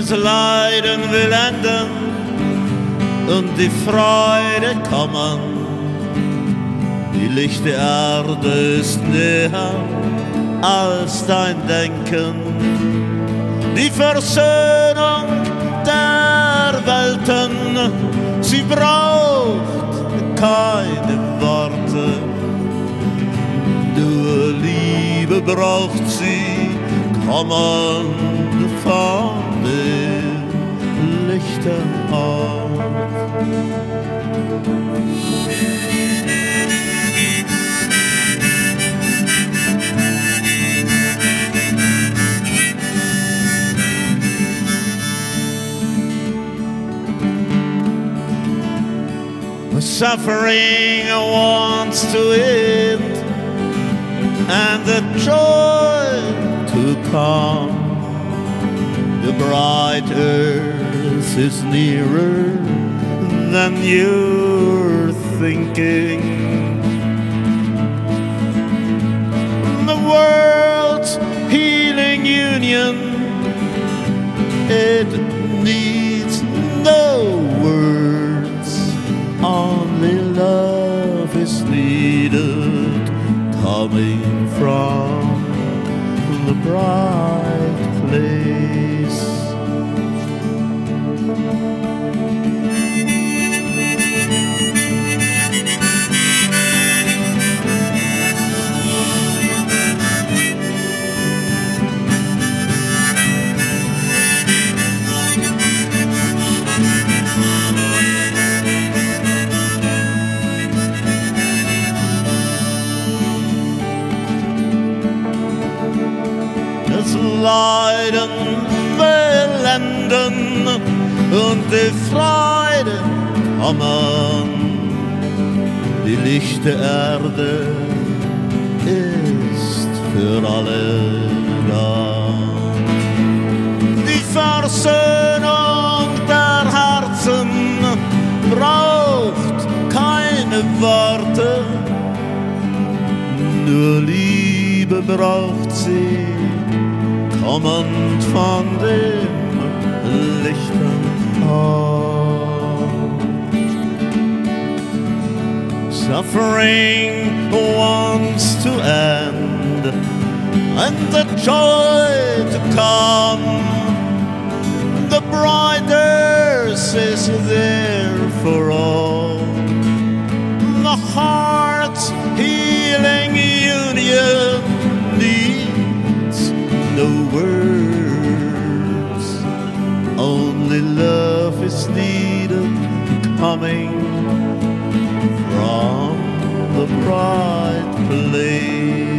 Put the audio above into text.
Das Leiden will enden und die Freude kommen. Die lichte Erde ist näher als dein Denken. Die Versöhnung der Welten, sie braucht keine Worte. Nur Liebe braucht sie, kommend von den Lichtern auf. The suffering wants to end and the joy to come. The bright earth is nearer than you're thinking. The world's healing union, it needs no words, only love is needed, coming from the bright place. Das Leiden will enden und die Freude kommen. Die lichte Erde ist für alle da. Die Versöhnung der Herzen braucht keine Worte. Nur Liebe braucht sie, kommend von den Lichtern auf. Suffering wants to end and the joy to come. The bright earth is there for all. The heart's healing union needs no words, only love is needed, coming from the bright place.